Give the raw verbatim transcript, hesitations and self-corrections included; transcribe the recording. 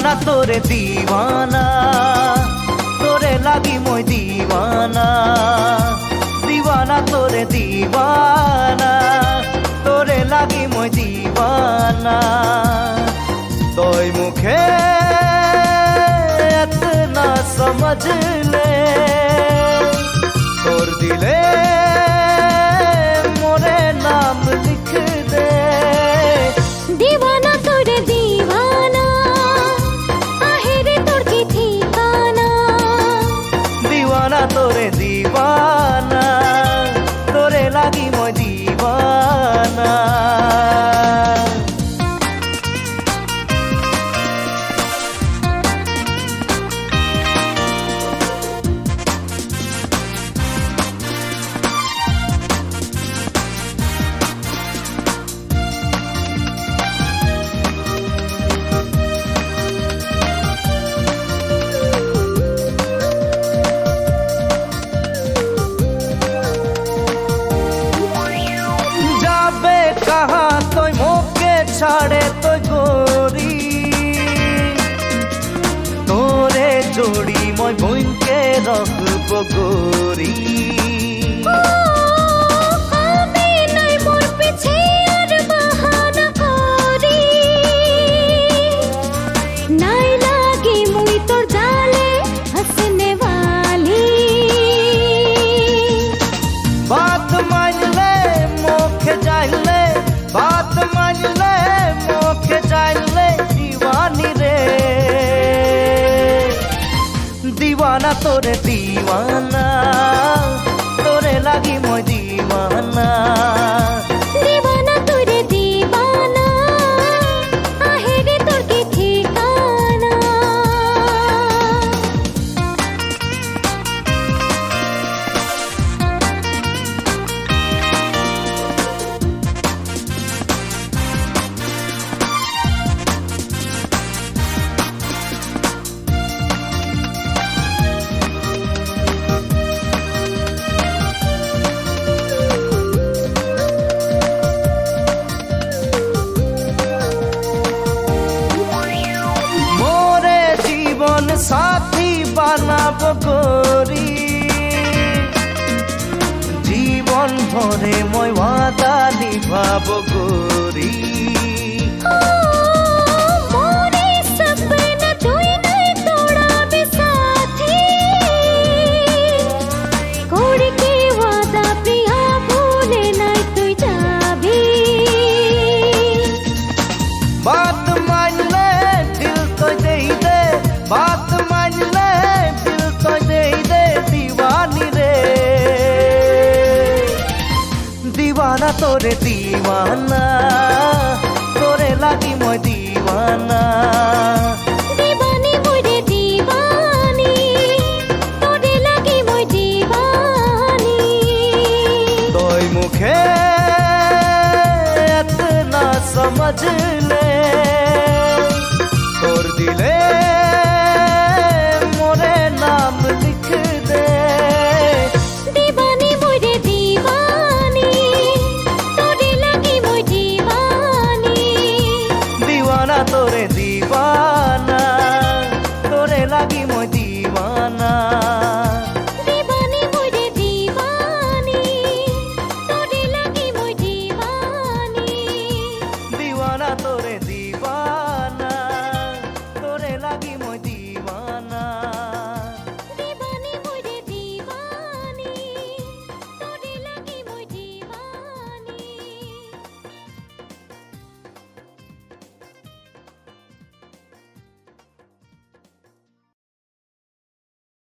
दीवाना तोरे दीवाना तोरे लागी मोय दीवाना दीवाना तोरे दीवाना तोरे लागी मोय दीवाना तोय मुखे इतना समझ ले तोर दिले मोरे नाम लिख दे दीवाना तोरे दीवाना आहेरे तोर की ठिकाना दीवाना तोरे दीवाना तोरे लागी मोय दीवाना कहाँ तोय मोके छाड़े तो गोरी तोरे जोड़ी मोय बोइन के रखबो गोरी আমি নাই মোর পিছে আর বাহানা করি নাই লাগে মুই তোর জালে हंसने वाली बात मान ले मोखे जान ले बात मान ले मोखे जान ले दीवानी रे दीवाना तोरे दीवाना तोरे लागी मोय दीवाना दीवाना तोरे दीवाना आहेरे तोर की ठिकाना साथी बानाबो गोरी जीवन भरे मोय वादा निभाबो गोरी मोरे सपना तुई नहीं तोड़ाबे साथी कोड़ी के वादा प्रिया भूले नहीं तुई जाबी बात मान ले दिल तो दे दे बात मान ले दिल तो दे दे दीवानी रे दीवाना तोरे दीवाना तोरे लागी मोय दीवाना दीवानी मोरे दीवानी तोरे लागी मोय दीवानी तोय मुखे इतना समझ ले तोर दिले मोरे नाम लिख दे दीवानी मोरे दीवानी तोरे लागी मोय दीवानी दीवाना तोरे दीवाना